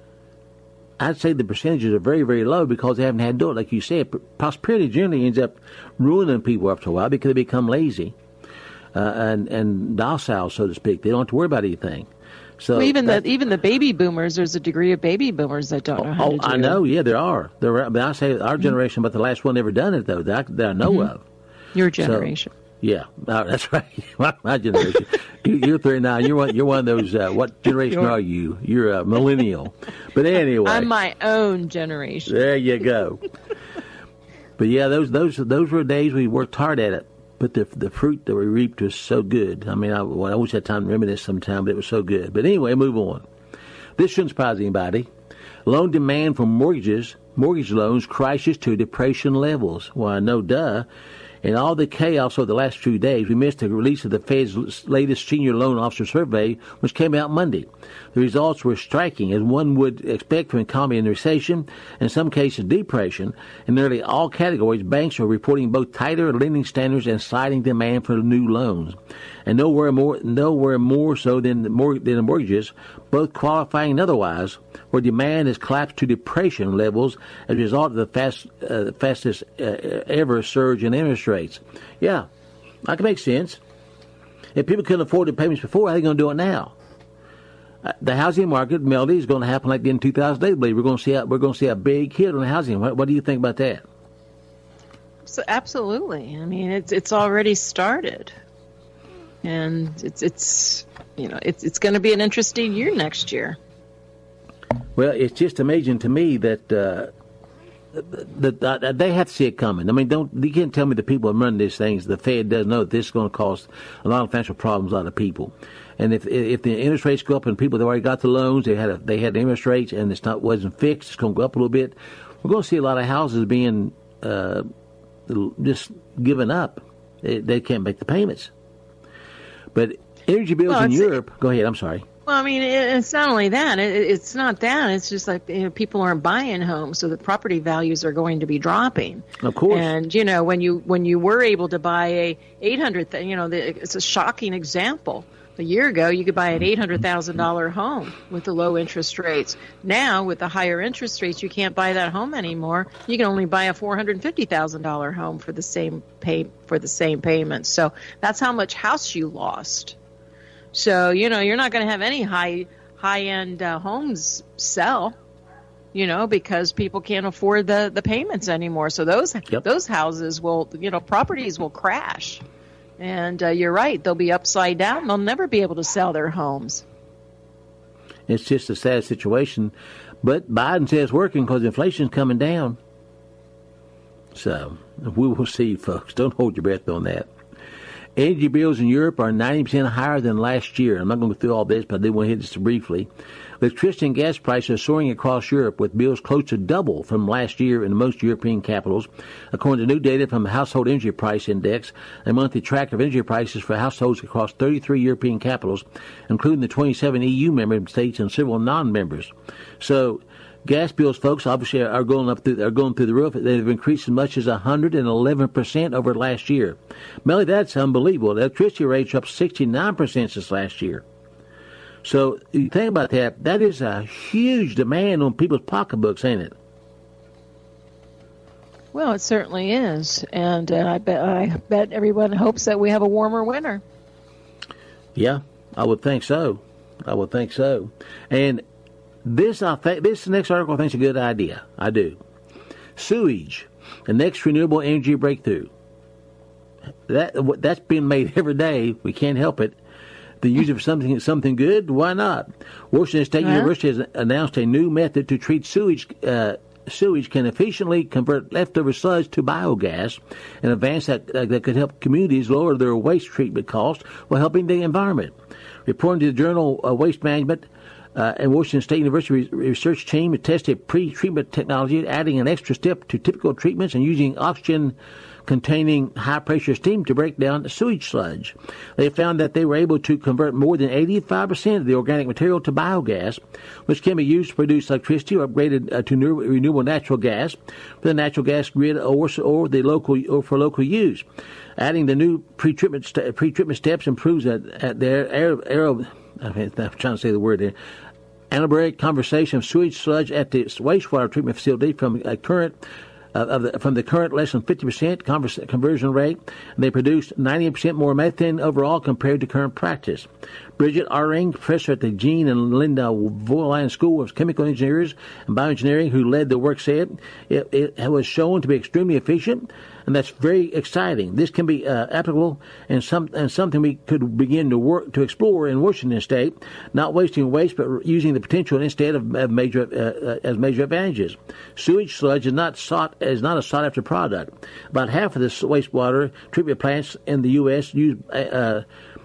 I'd say the percentages are very, very low because they haven't had to do it. Like you said, prosperity generally ends up ruining people after a while because they become lazy uh, and, and docile, so to speak. They don't have to worry about anything. So well, even the even the baby boomers, there's a degree of baby boomers that don't know how oh, to do I it. know, yeah, there are. There are. But I say our generation, but the last one ever done it, though, that I, that I know mm-hmm. of. Your generation. So, yeah, oh, that's right. my, my generation. you, you're thirty-nine. You're one. You're one of those. Uh, what generation You're, are you? You're a millennial. But anyway, I'm my own generation. There you go. But yeah, those those those were days we worked hard at it. But the the fruit that we reaped was so good. I mean, I, well, I wish I had time to reminisce sometime, but it was so good. But anyway, move on. This shouldn't surprise anybody. Loan demand for mortgages, mortgage loans crashes to depression levels. Well, no duh. In all the chaos of the last few days, we missed the release of the Fed's latest senior loan officer survey, which came out Monday. The results were striking, as one would expect from an economy in recession, in some cases depression. In nearly all categories, banks are reporting both tighter lending standards and citing demand for new loans. And nowhere more, nowhere more so than the, mor- than the mortgages, both qualifying and otherwise, where demand has collapsed to depression levels as a result of the fast, uh, fastest uh, ever surge in interest rates. Yeah, that can make sense. If people couldn't afford the payments before, how are they going to do it now? Uh, the housing market, Melody, is going to happen like in two thousand eight. We're going to see a, we're going to see a big hit on the housing. What, what do you think about that? So absolutely. I mean, it's it's already started, and it's it's you know it's it's going to be an interesting year next year. Well, it's just amazing to me that uh, that, that they have to see it coming. I mean, don't you can't tell me the people that run these things. The Fed does know that this is going to cause a lot of financial problems, a lot of people. And if if the interest rates go up and people that already got the loans, they had a, they had the interest rates and it's not wasn't fixed, it's going to go up a little bit. We're going to see a lot of houses being uh, just given up. They, they can't make the payments. But energy bills well, in Europe. Go ahead. I'm sorry. Well, I mean, it's not only that. It's not that. It's just like, you know, people aren't buying homes, so the property values are going to be dropping. Of course. And you know, when you when you were able to buy a eight hundred, you know, it's a shocking example. A year ago, you could buy an eight hundred thousand dollar home with the low interest rates. Now, with the higher interest rates, you can't buy that home anymore. You can only buy a four hundred fifty thousand dollar home for the same pay for the same payment. So that's how much house you lost. So, you know, you're not going to have any high, high-end uh, homes sell, you know, because people can't afford the, the payments anymore. So those yep. those houses will, you know, properties will crash. And uh, you're right. They'll be upside down. They'll never be able to sell their homes. It's just a sad situation. But Biden says it's working because inflation's coming down. So we will see, folks. Don't hold your breath on that. Energy bills in Europe are ninety percent higher than last year. I'm not going to go through all this, but I did want to hit this briefly. Electricity and gas prices are soaring across Europe, with bills close to double from last year in most European capitals. According to new data from the Household Energy Price Index, a monthly tracker of energy prices for households across thirty-three European capitals, including the twenty-seven E U member states and several non-members. So, gas bills, folks, obviously are going up. Through, are going through the roof. They've increased as much as one hundred eleven percent over last year. Melly, that's unbelievable. Electricity rates are up sixty-nine percent since last year. So you think about that. That is a huge demand on people's pocketbooks, ain't it? Well, it certainly is, and uh, I bet I bet everyone hopes that we have a warmer winter. Yeah, I would think so. I would think so. And this, I think, this next article I think is a good idea. I do. Sewage, the next renewable energy breakthrough. That that's being made every day. We can't help it. To use it for something something good, why not? Washington State well, University has announced a new method to treat sewage. Uh, sewage can efficiently convert leftover sludge to biogas, an advance that uh, that could help communities lower their waste treatment costs while helping the environment. Reporting to the journal uh, Waste Management, uh, and Washington State University research team has tested pre-treatment technology, adding an extra step to typical treatments and using oxygen containing high-pressure steam to break down the sewage sludge. They found that they were able to convert more than eighty-five percent of the organic material to biogas, which can be used to produce electricity or upgraded uh, to new, renewable natural gas for the natural gas grid or, or the local or for local use. Adding the new pre-treatment st- pre-treatment steps improves at, at their aer, aer, I mean, I'm trying to say the word there. Anaerobic conversion of sewage sludge at the wastewater treatment facility from a current Uh, of the, from the current less than fifty percent convers- conversion rate, and they produced ninety percent more methane overall compared to current practice. Bridget Aring, professor at the Jean and Linda Voiland School of Chemical Engineers and Bioengineering, who led the work, said it, it was shown to be extremely efficient, and that's very exciting. This can be uh, applicable and some and something we could begin to work to explore in Washington State, not wasting waste but using the potential instead of, of major uh, as major advantages. Sewage sludge is not sought is not a sought after product. About half of the wastewater treatment plants in the U S use uh,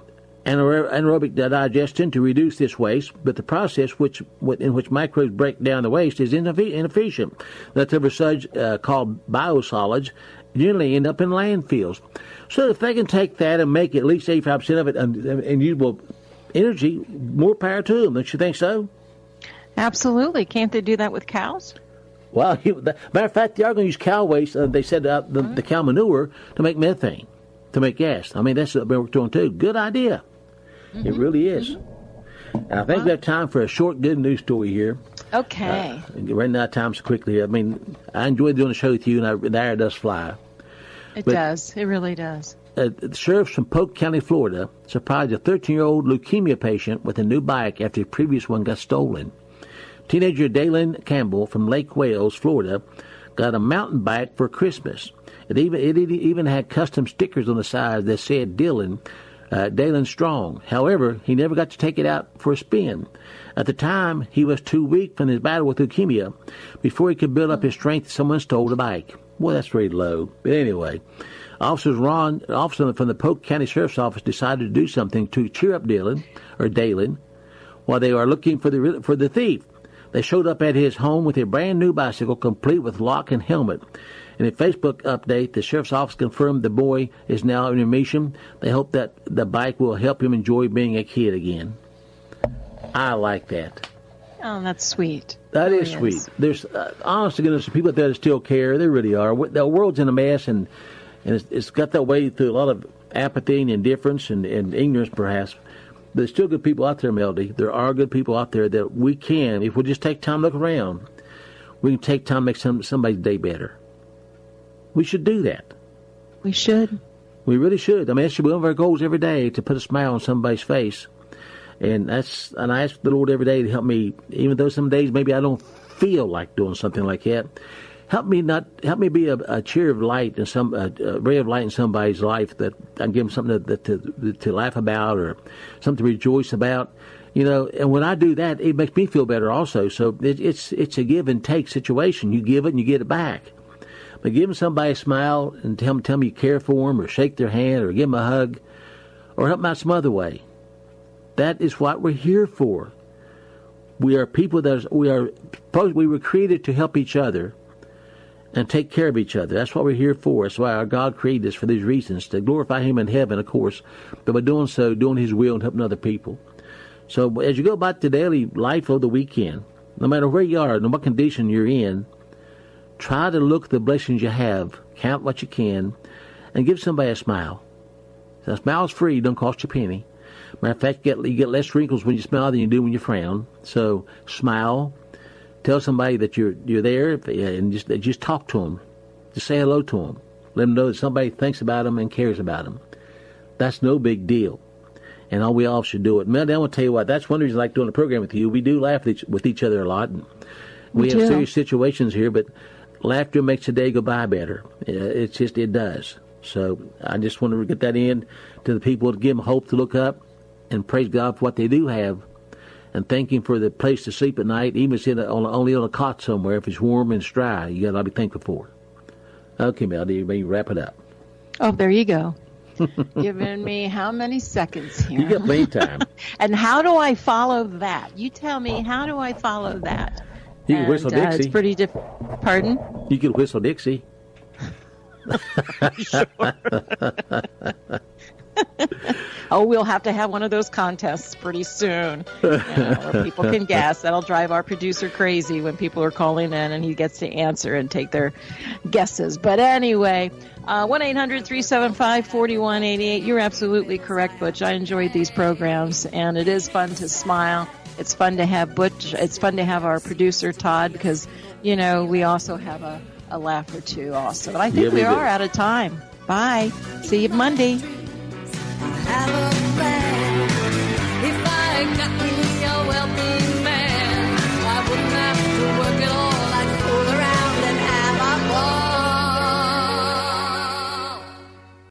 anaerobic digestion to reduce this waste, but the process which in which microbes break down the waste is inefficient. Leftover sludge, uh, called biosolids, generally end up in landfills. So if they can take that and make at least eighty-five percent of it unusable energy, more power to them. Don't you think so? Absolutely. Can't they do that with cows? Well, matter of fact, they are going to use cow waste. Uh, they said uh, the, the cow manure to make methane, to make gas. I mean, that's what we're doing too. Good idea. Mm-hmm. It really is. And I think well, we have time for a short good news story here. Okay. Uh, right now, time so quickly. I mean, I enjoy doing the show with you, and I, the air does fly. It but, does. It really does. Uh, the sheriffs from Polk County, Florida, surprised a thirteen-year-old leukemia patient with a new bike after the previous one got stolen. Teenager Dalen Campbell from Lake Wales, Florida, got a mountain bike for Christmas. It even it even had custom stickers on the side that said Dylan, uh, Dalen Strong. However, he never got to take it out for a spin. At the time, he was too weak from his battle with leukemia. Before he could build up his strength, someone stole the bike. Well, that's very low. But anyway, officers Ron, officer from the Polk County Sheriff's Office decided to do something to cheer up Dylan or Dalen while they are looking for the for the thief. They showed up at his home with a brand new bicycle, complete with lock and helmet. In a Facebook update, the sheriff's office confirmed the boy is now in remission. They hope that the bike will help him enjoy being a kid again. I like that. Oh, that's sweet. That is sweet. Is. There's, uh, honest to goodness, people out there that still care. They really are. The world's in a mess, and, and it's, it's got that way through a lot of apathy and indifference and, and ignorance, perhaps. There's still good people out there, Melody. There are good people out there that we can, if we just take time to look around, we can take time to make some, somebody's day better. We should do that. We should. We really should. I mean, that should be one of our goals every day, to put a smile on somebody's face. And that's, and I ask the Lord every day to help me, even though some days maybe I don't feel like doing something like that, help me not help me be a, a cheer of light and some a, a ray of light in somebody's life, that I give them something to, to to laugh about or something to rejoice about. You know, and when I do that, it makes me feel better also. So it, it's it's a give and take situation. You give it and you get it back. But giving somebody a smile and tell them, tell them you care for them, or shake their hand, or give them a hug, or help them out some other way. That is what we're here for. We are people that are, we are we were created to help each other and take care of each other. That's what we're here for. That's why our God created us, for these reasons, to glorify Him in heaven, of course, but by doing so, doing His will and helping other people. So as you go about the daily life of the weekend, no matter where you are, no what condition you're in, try to look at the blessings you have, count what you can, and give somebody a smile. So a smile's free, don't cost you a penny. Matter of fact, you get, you get less wrinkles when you smile than you do when you frown. So smile. Tell somebody that you're you're there, and just just talk to them. Just say hello to them. Let them know that somebody thinks about them and cares about them. That's no big deal. And all we all should do it. Melody, I want to tell you what, that's one reason I like doing the program with you. We do laugh with each, with each other a lot. And we have serious situations here, but laughter makes the day go by better. It's just, it does. So I just want to get that in to the people, to give them hope to look up and praise God for what they do have, and thank Him for the place to sleep at night, even if it's in a, on, only on a cot somewhere. If it's warm and it's dry, you got to be thankful for. Okay, Melody, you may wrap it up. Oh, there you go. Giving me how many seconds here? You got plenty time. And how do I follow that? You tell me, how do I follow that? You can and, whistle Dixie. Uh, it's pretty different. Pardon? You can whistle Dixie. Oh, we'll have to have one of those contests pretty soon, you know, where people can guess. That'll drive our producer crazy when people are calling in and he gets to answer and take their guesses. But anyway, uh, one eight hundred three seven five four one eight eight. You're absolutely correct, Butch. I enjoyed these programs, and it is fun to smile. It's fun to have Butch. It's fun to have our producer, Todd, because, you know, we also have a, a laugh or two also. But I think yeah, we, we do. are out of time. Bye. See you Monday.